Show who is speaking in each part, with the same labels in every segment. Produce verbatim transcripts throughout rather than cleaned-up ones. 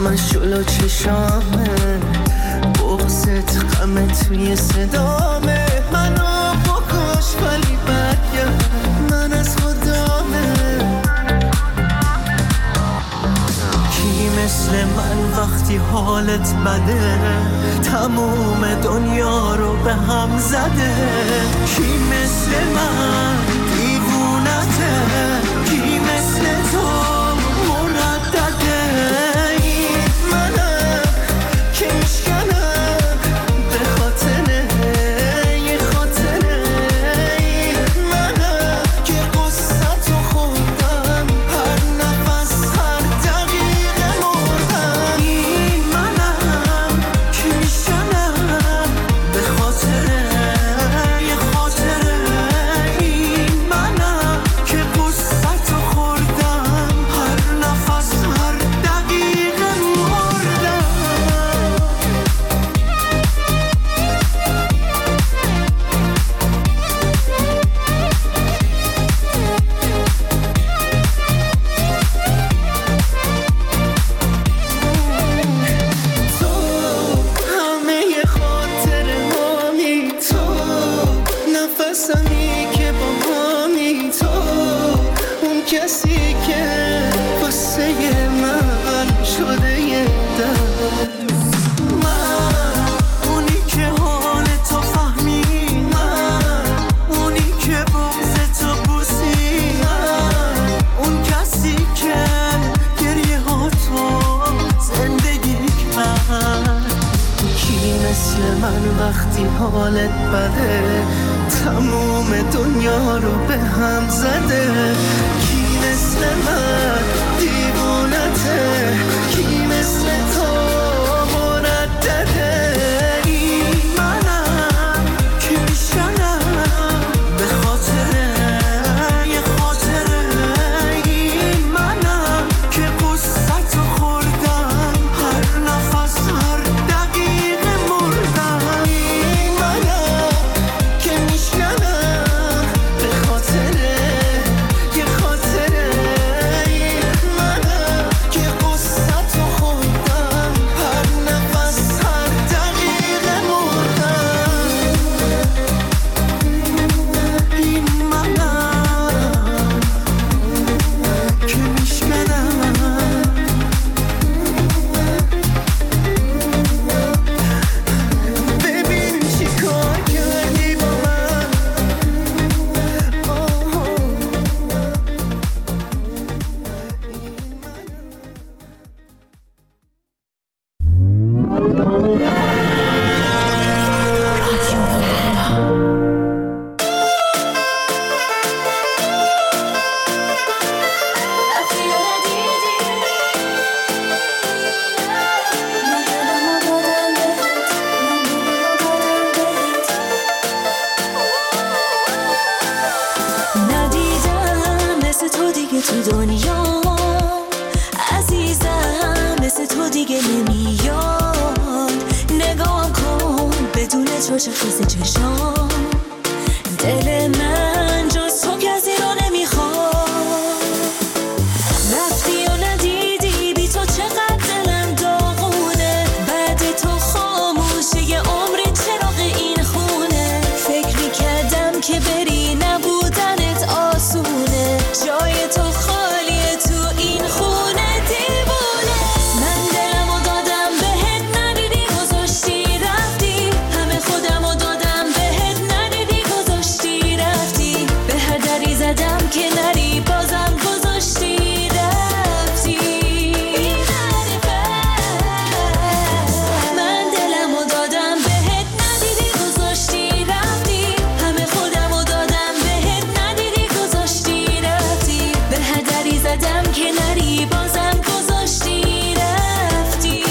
Speaker 1: مشغول چشامه، بغضت غمت توی صدامه. منو بکش ولی برگرد، من از خدامه. کی مثل من وقتی حالت بده، تموم دنیا رو به هم زده. کی مثل من دیوونته، کی مثل تو مردده. این منم که میشکنم به خاطره یه خاطره. این منم که قصتو خوردم، هر نفس هر دقیقه مردم. این منم که میشکنم به خاطره یه خاطره. این منم که قصتو خوردم، هر نفس هر دقیقه مردم. تو همه خاطره هامی، تو نفسمی که با مامی، تو اون کسی که واسه من شده یه دم. من اونی که حال تو فهمی، من اونی که بغض تو بوسی، من اون کسی که گریه ها تو زندگی کرد. کی مثل من وقتی حالت بده، تموم دنیا رو به هم زده. کی مثل من دیوونته، کی مثل تو مردده. این منم که میشنم به خاطره یه خاطره. این منم که قصتو خوردم، هر نفس هر دقیقه مردم. این منم که میشنم به خاطره یه خاطره. این منم که قصتو خوردم، هر نفس هر دقیقه مردم. این منم که میشنم. ببین چی کار کردی با من.
Speaker 2: ندیدم مثل تو دیگه تو دنیا، عزیزم مثل تو دیگه نمیاد. نگام کن بدون چوش خیس چشام، دل من جز تو کسی رو نمیخواد. رفتی و ندیدی بی تو چقدر دلم داغونه. بعد تو خاموشه یه عمری چراغ این خونه. فکر میکردم که بری نبودنت آسونه، جای تو خالیه تو این خونه. دیوونه من دلمو دادم بهت، ندیدی گذاشتی رفتی. همه خودمو دادم بهت، ندیدی گذاشتی رفتی. به هر دری زدم که نری، بازم گذاشتی رفتی. من دلمو دادم بهت، ندیدی گذاشتی رفتی. همه خودمو دادم بهت، ندیدی گذاشتی رفتی. به هر دری زدم که نری، بازم گذاشتی رفتی.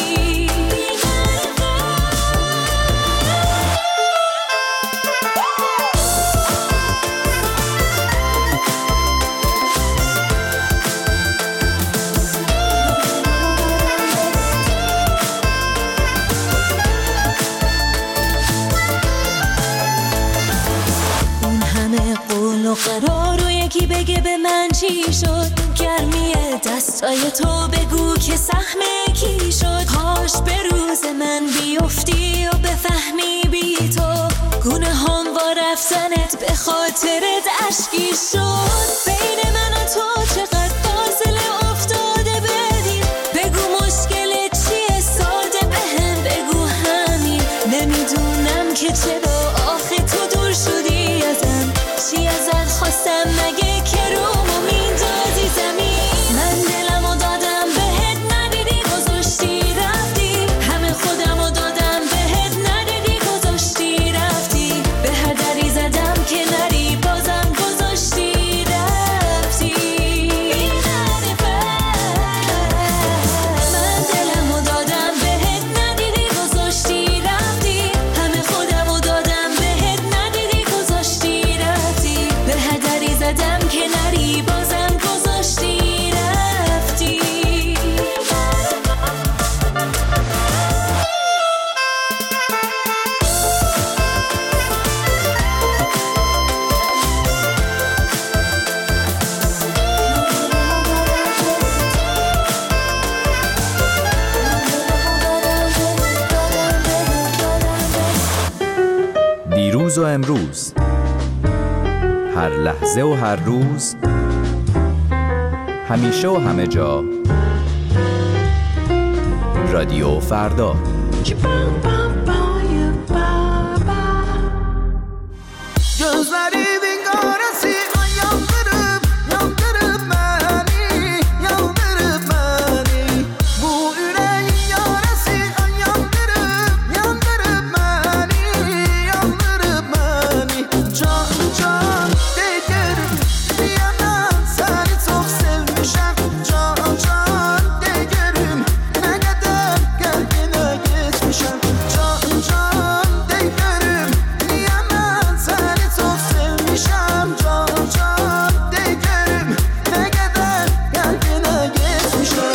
Speaker 2: اون همه قول و قرار و یکی بگه به من چی شد. گرمی دستای تو بگو که سهمه یکی شد. کاش به روز من بیفتی و بفهمی بی تو گونه هم و رفتنت به خاطرت اشکی شد. بین من و تو چقدر فاصله افتاده بدیم، بگو مشکلت چیه ساده بهم بگو همین. نمیدونم که چرا آخه تو دور شدی ازم، چی ازت خواستم مگه که رومو میندازی زمین. من دلمو دادم بهت ندیدی گذاشتی رفتی، همه خودمو دادم بهت ندیدی گذاشتی رفتی، به هر دری زدم که نری بازم گذاشتی رفتی. من دلمو دادم بهت ندیدی گذاشتی رفتی، همه خودمو دادم بهت ندیدی گذاشتی رفتی، به هر دری زدم که نری بازم گذاشتی رفتی.
Speaker 3: دیروز و امروز، هر لحظه و هر روز، همیشه و همه جا، رادیو فردا.
Speaker 1: Gözleri bingaresi ay yandırıp yandırıp beni, yandırıp beni. Bu yüreğin yarası ay yandırıp yandırıp beni, yandırıp beni. Can can değerim diyemem, seni çok sevmişim. Can can değerim ne kadar kalbine geçmişim. Can can değerim diyemem, seni çok sevmişim. Can can değerim ne kadar kalbine geçmişim.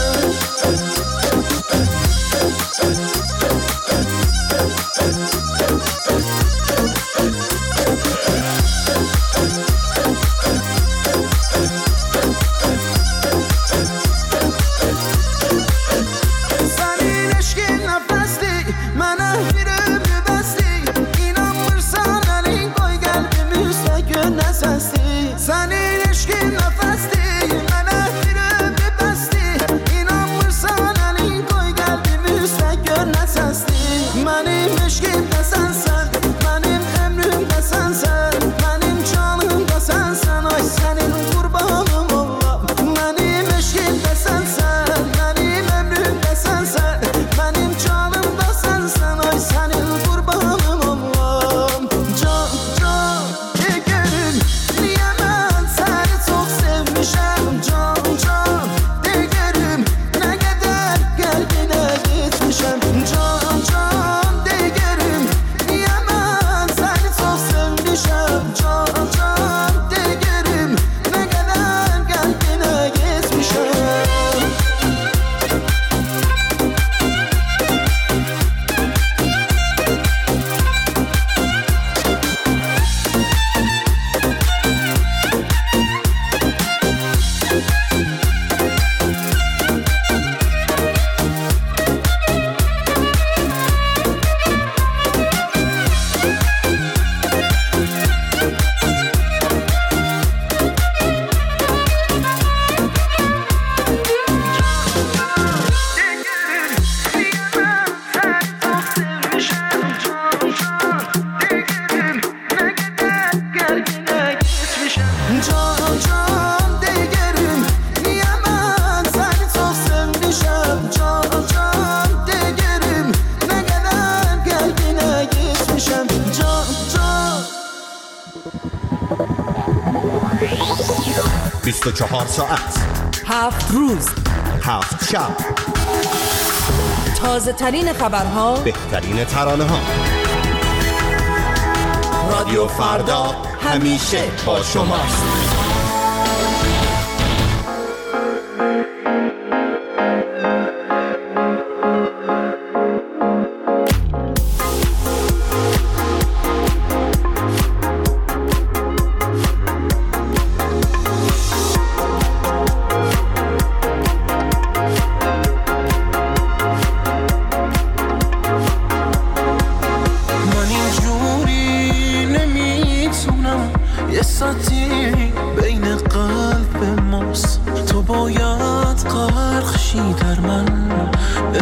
Speaker 1: Senin eşkin nefesli, mənə bir ömrü bəsli. İnanmırsan əlin qoy qəlbimi üstə gör nə səsli. Senin eşkin nefesli, mənə bir ömrü bəsli. İnanmırsan əlin qoy qəlbimi üstə gör nə səsli. Mənim eşkim də sənsən, mənim ömrüm də sənsən, mənim canım da sənsən. Ay sənin qurbanım olam. Mənim eşkim də sənsən, mənim ömrüm də sənsən, mənim canım da sənsən. Ay sənin qurbanım olam. Can can değerim niyə mən səni çox sevmişəm. Can can değerim nə qədər qəlbinə getmişəm. Can can değerim niyə mən səni çox sevmişəm. Can can değerim nə qədər qəlbinə getmişəm. Can can değerim niyə mən səni çox sevmişəm. Can can değerim nə qədər qəlbinə geçmişəm. Can can
Speaker 4: بیست و چهار ساعت،
Speaker 5: هفت روز،
Speaker 4: هفت شب،
Speaker 5: تازه ترین خبرها،
Speaker 4: بهترین ترانه ها. رادیو فردا همیشه با شماست.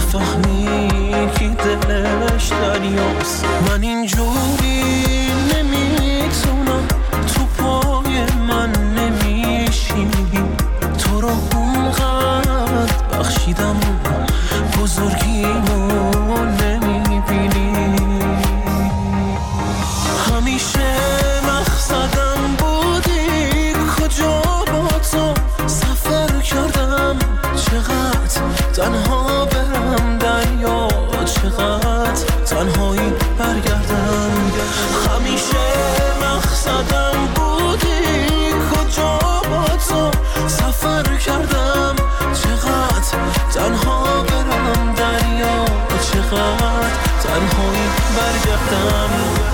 Speaker 6: بفهمی که دلش دریاست. من اینجوری نمیتونم، تو پای من نمیشینی، تو رو اونقدر بخشیدم بزرگیمو نمیبینی. همیشه مقصدم بودی، کجا با تو سفر کردم، چقدر تنها برم دریا، چقدر تنهایی برگردم. همیشه مقصدم بودی، کجا با تو سفر کردم، چقدر تنها برم دریا، چقدر تنهایی برگردم.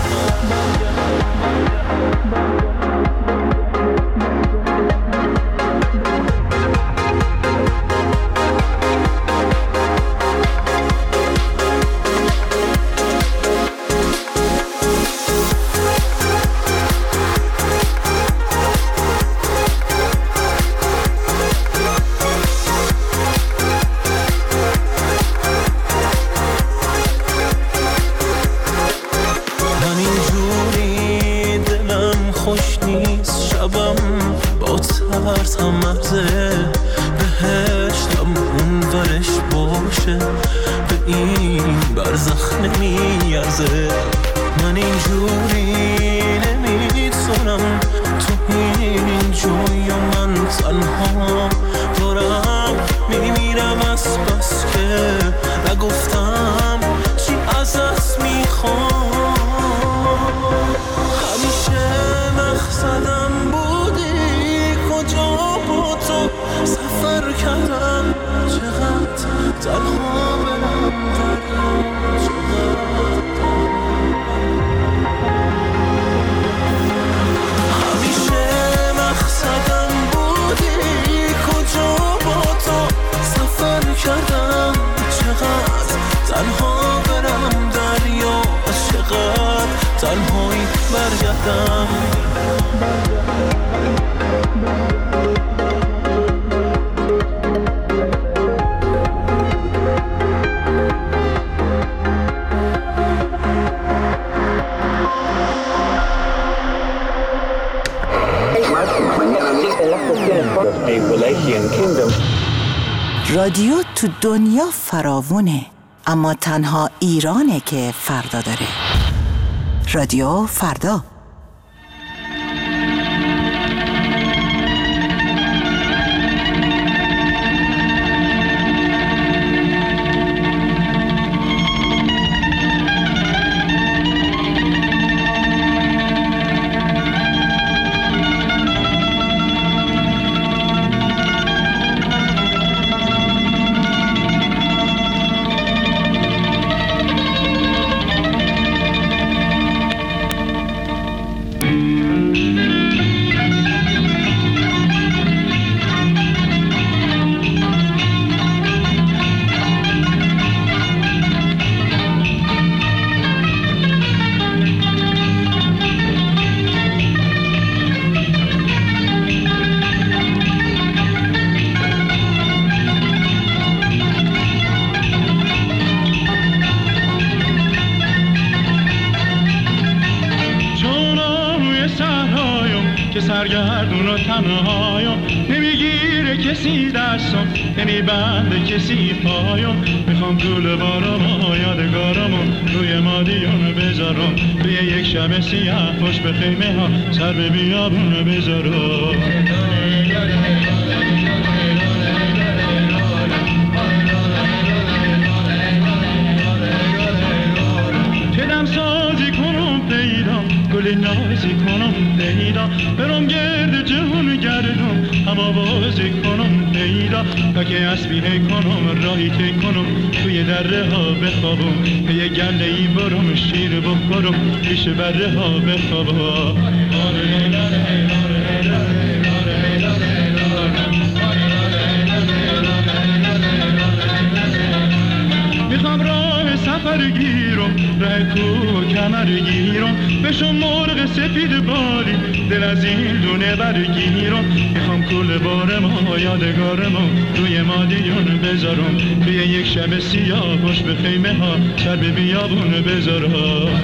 Speaker 7: رادیو تو دنیا فراوونه، اما تنها ایرانه که فردا داره. رادیو فردا.
Speaker 8: سرگردون و تنهایم، نمیگیره کسی دستم، نمیبنده کسی پایم. میخوام طول بارامو یادگارامو روی مادیون بذارم، روی یک شب سیاه پشت به خیمه ها سر به بیابون بذارم. تدم سازی کنم پیدا، گل نازی کنم پیدا، برم گرد جهون گردم هوا بازی کنم پیدا. تا که اسبیه کنم راهی تی کنم توی دره ها بخوابم، به یه گله ای برم شیر بخورم پیش بره ها بخوابم. میخوام راه سفر سفر گیرم ره کو کمر گیرم بشم مرغ سپید بالی دل از این دونه برگیرم میخوام کل بارم یادگارم روی مادیون بذارم توی یک شب سیاه پشت به خیمه ها سر به بیابون بذارم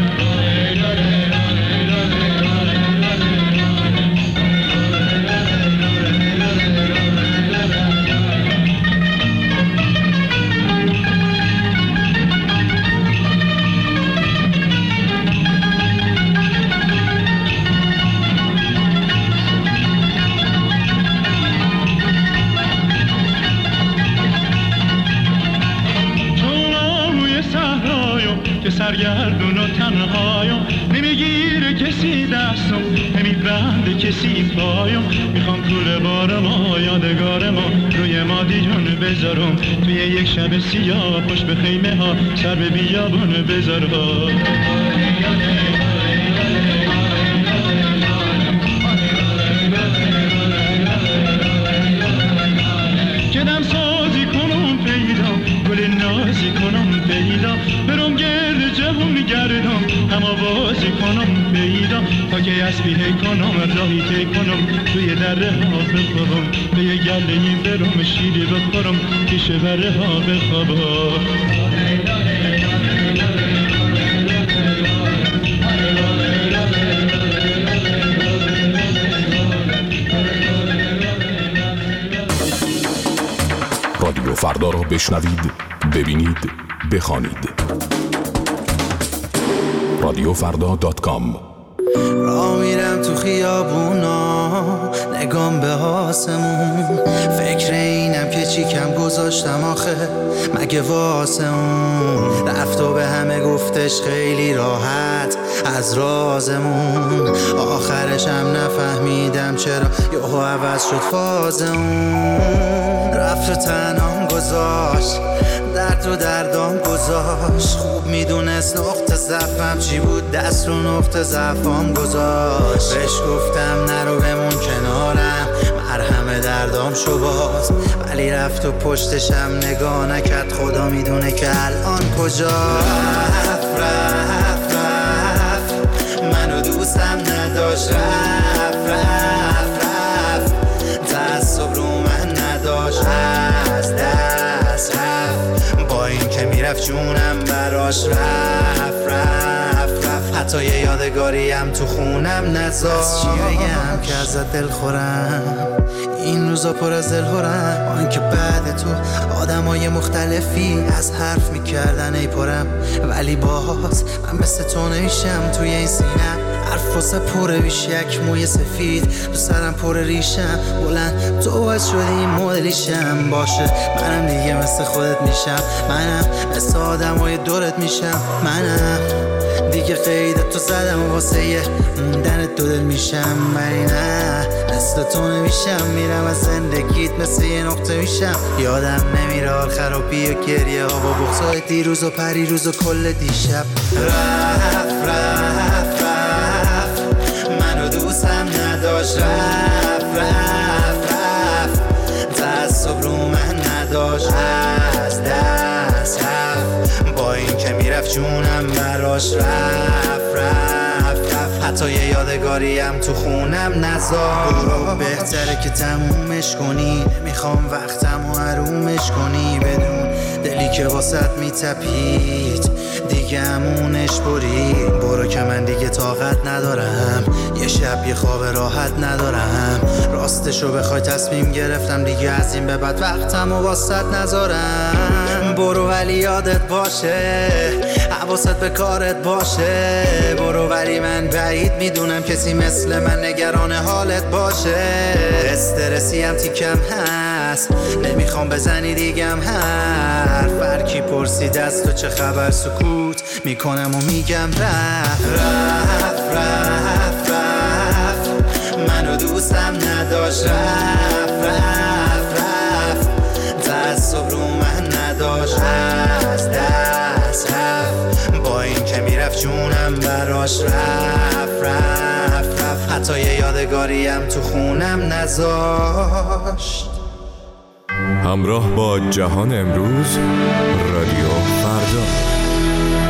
Speaker 8: سرگردون و تنهایم نمیگیره کسی دستم نمیبنده کسی پایم میخوام کل بارم و یادگارم روی مادیون بذارم توی یک شب سیاه پشت به خیمه ها سر به بیابون بذارم کدم سازی کنم پیدا گل نازی کنم پیدا برم گرد جهون گردم هم آوازی کنم پیدا تا که اسبی هی کنم راهی تی کنم توی دره ها بخوابم به یه گله این برم شیری بخورم پیش بره ها بخوابم
Speaker 9: رادیو فردا را بشنوید، ببینید، بخوانید. رادیو فردا دات کام.
Speaker 1: راه میرم تو خیابونا نگام به آسمون فکر اینم که چی کم گذاشتم آخه مگه واسمون رفت و به همه گفتش خیلی راحت از رازمون آخرش هم نفهمیدم چرا یهو عوض شد فازمون رفت و تنهام گذاشت درد و دردام گذاشت خوب میدونست نقطه ضعفم چی بود دست رو نقطه ضعفام گذاشت بهش گفتم نرو بمون کنارم مرهم دردام شو باز ولی رفت و پشتشم نگاه نکرد خدا میدونه که الان کجا رفت رفت رفت منو دوستم نداشت رفت رفت رفت تعصب رو من نداشت از دست رفت با این که میرفت جونم براش رفت رفت رفت حتی یه یادگاریم تو خونم نذاشت چی بگم که ازت دل خورم این روزا پر از دل خورم با این که بعد تو آدم های مختلفی از حرف میکردن ای پرم ولی باز من مثل تو نمیشم توی این سینم حرف واسه پره بیش یک موی سفید تو سرم پر ریشم بلند تو باید شدی این مدلیشم باشه منم دیگه مثل خودت میشم منم مثل آدم های دورت میشم منم دیگه قیدت تو زدم و واسه یه موندن دو دل میشم ولی نه مثل تو نمیشم میرم از زندگیت مثل یه نقطه میشم یادم نمیره حال خرابی و گریه ها با بغضای دیروز و پریروز و کل دیشب رفت رفت رفت منو دوستم نداشت رفت رفت رفت تعصب رو من نداشت از دست رفت با این که میرفت جونم براش رفت رفت رفت حتی یه یادگاریم تو خونم نذار بهتره که تمومش کنی میخوام وقتم و حرومش کنی بدون دلی که واسط میتپید دیگه همونش برید برو که من دیگه طاقت ندارم یه شب یه خواب راحت ندارم راستشو بخوای تصمیم گرفتم دیگه از این به بعد وقتم و واسط نذارم برو ولی یادت باشه حواست به کارت باشه برو ولی من بعید میدونم کسی مثل من نگران حالت باشه استرسی هم تیکم هست نمیخوام بزنی دیگم حرف هرکی پرسید از تو چه خبر سکوت میکنم و میگم رفت رفت رفت رفت منو دوستم نداشت رفت رفت رفت تعصب رو من نداشت از دست رفت با این که میرفت جونم براش رفت رفت رفت حتی یه یادگاریم تو خونم نذاشت.
Speaker 10: همراه با جهان امروز رادیو فردا.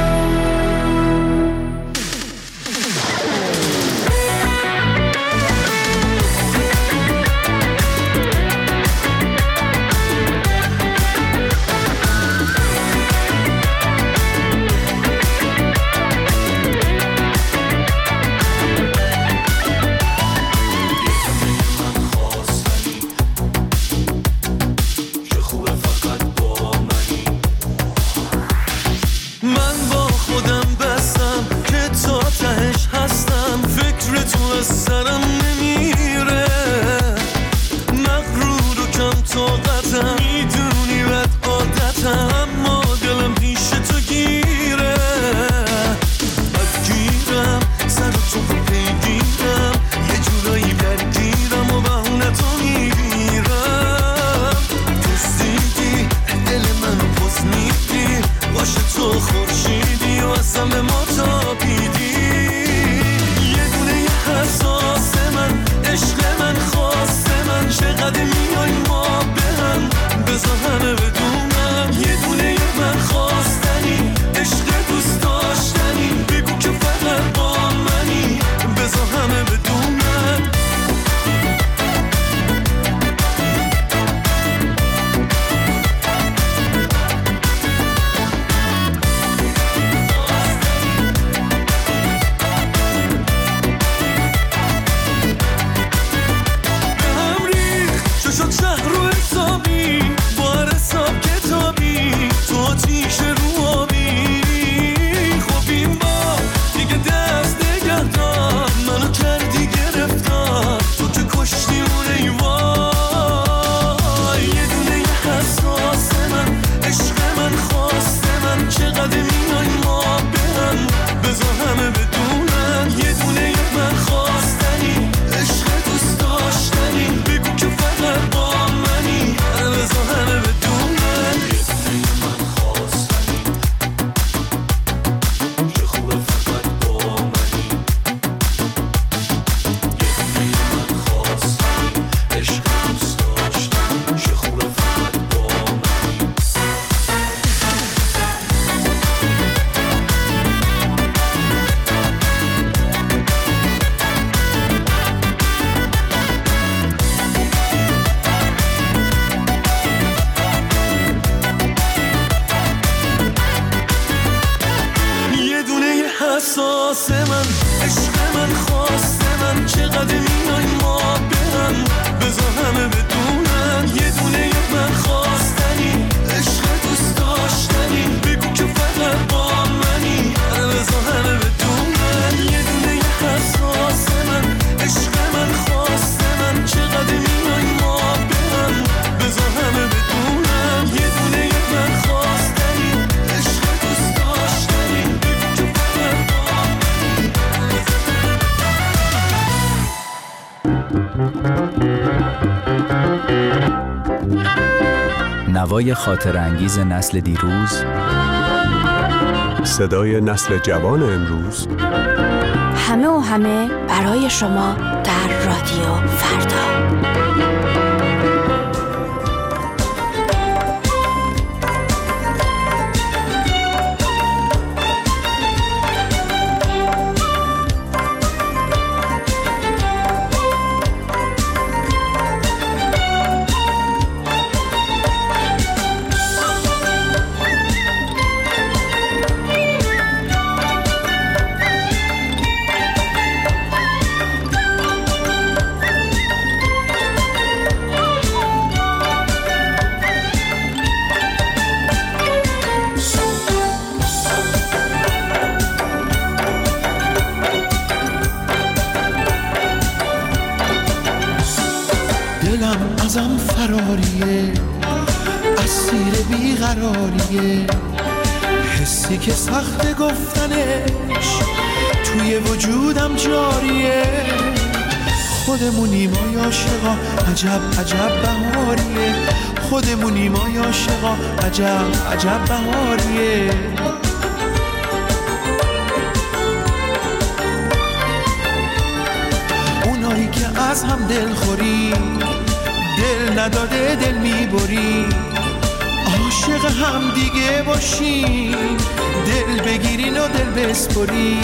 Speaker 6: بازم به ما تابیدی. یه دونه یه حساس من، عشق من، خواست من، چقدر میای ما به هم، بذار همه بدونم. یه دونه یه من خواستنی، عشق دوست داشتنی، بگو که فقط با منی، بذار همه بدونم. شهر رو حسابی با هر حساب کتابی تو آتیش رو آبی. خب این با دیگه دست نگه دار، منو کردی گرفتار، تو که کشتی اون ایوای. یه دونه یه حساس من، عشق من، خواست من، چقدر میای ما برم، بذار همه بدونن. یه دونه یه من خواستنی، عشق دوست داشتنی، بگو که فقط با منی، بذار همه بدونن. یه دونه یه من خواستنی، چه خوبه فقط با منی. یه دونه یه من خواستنی، عشق دوست داشتنی، چه خوبه فقط با منی. یه دونه یه حساس من، عشق من، خواست من، چقدر میای ما برم، بذار همه بدونن. یه دونه یه من خواستنی، عشق دوست داشتنی، بگو که فقط با منی، بذار همه بدونن. یه دونه یه حساس من، عشق من، خواست من، چقدر میای ما برم، بذار همه بدونن. یه دونه یه من خواستنی، عشق دوست داشتنی، بگو که فقط با منی.
Speaker 3: نوای خاطر انگیز نسل دیروز،
Speaker 10: صدای نسل جوان امروز،
Speaker 11: همه و همه برای شما در رادیو فردا.
Speaker 1: دلم ازم فراریه، اسیر بیقراریه، حسی که سخت گفتنش توی وجودم جاریه. خودمونیم آی عاشقا، عجب عجب بهاریه، خودمونیم آی عاشقا، عجب عجب بهاریه. اونایی که از هم دل خوری، دل نداده دل میبری، عاشق هم دیگه باشین، دل بگیرین و دل بسپرین.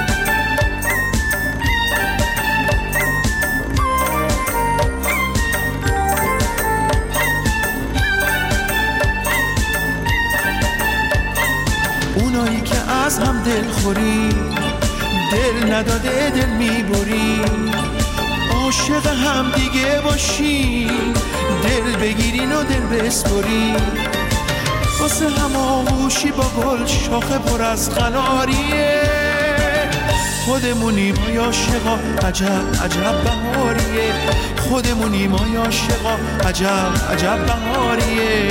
Speaker 1: اونایی که از هم دل خوری، دل نداده دل میبرین، عاشق هم دیگه باشین، دل بگیرین و دل بسپرین. واسه هم آغوشی با گل شاخه پر از قناریه، خودمونیم آی عاشقا، عجب عجب بهاریه، خودمونیم آی عاشقا، عجب عجب بهاریه.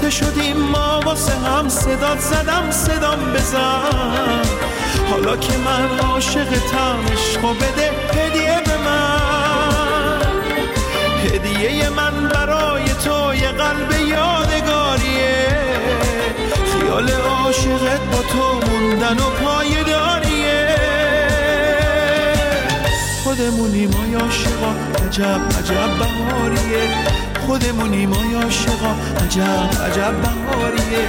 Speaker 8: خفه شدیم ما واسه هم، صدات زدم صدام بزن. حالا که من عاشقتم عشقو بده هدیه به من. هدیه من برای تو یه قلب یادگاریه، خیال عاشقت با تو موندن و پایداریه. خودمونیم ما عاشقا عجب عجب بهاریه، خودمونیم ما عاشقا عجب عجب بهاریه.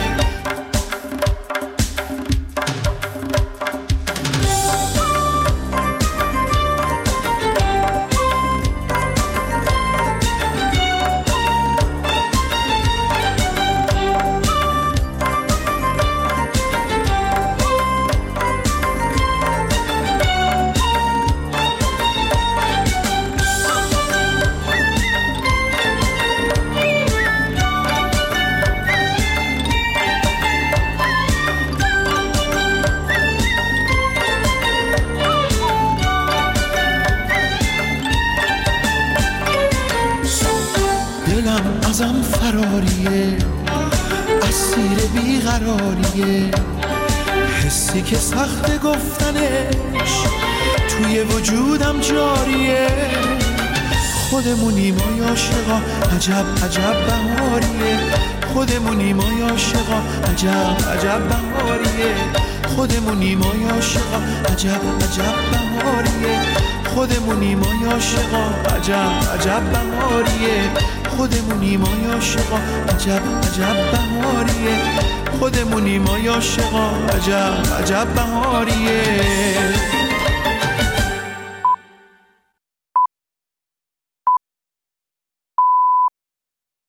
Speaker 8: دلم ازم فراریه، اسیر بیقراریه، حسی که سخت گفتنش توی وجودم جاریه. خودمونیم ما عاشقا عجب عجب بهاریه، خودمونیم ما عاشقا عجب عجب بهاریه. خودمونیم ما عاشقا عجب عجب بهاریه، خودمونیم ما عاشقا عجب عجب بهاریه. خودمونیم ما عاشقا عجب عجب بهاریه، خودمونیم ما عاشقا عجب عجب بهاریه.